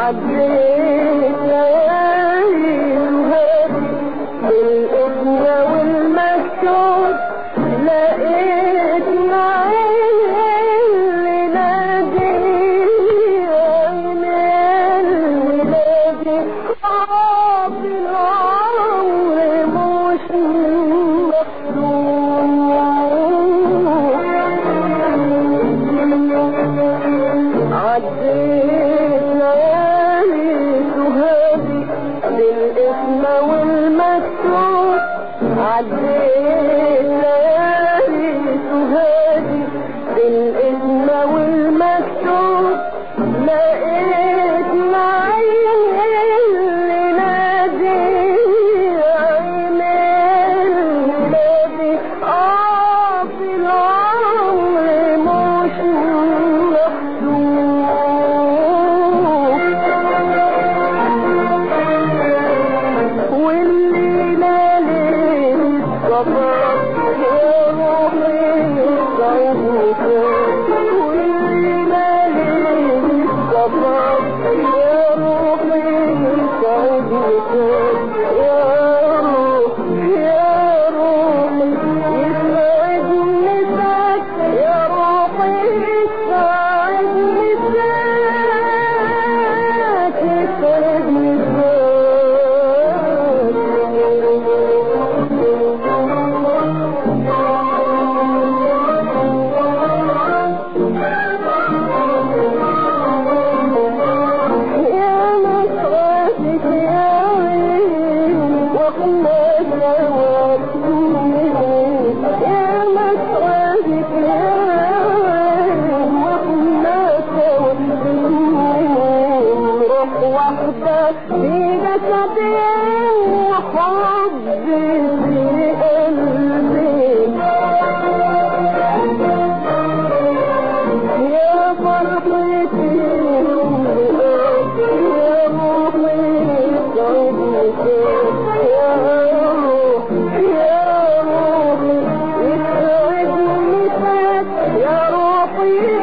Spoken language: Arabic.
عديت ليالي وهادي بالاسم والمكتوب لقيت معين اللي نادي عين الولادي صعب العمر مش عديت ليالي سهادي بالاسم والمكتوب عديت ليالي سهادي بالاسم والمكتوب لقيت معين اللي نادي عين الولادي في العمر مش والليلة ليل الصباح يا روحي سعيدك والليلة ليل الصباح يا روحي سعيدك يا روحي يا روحي يسعدني ساك يا روحي يسعدني ساك يسعدني واحدة في جسدي وحبي في قلبي يا فرحتي يا روحي سعيدك يا روحي يا روحي يسعدني ساك يا روحي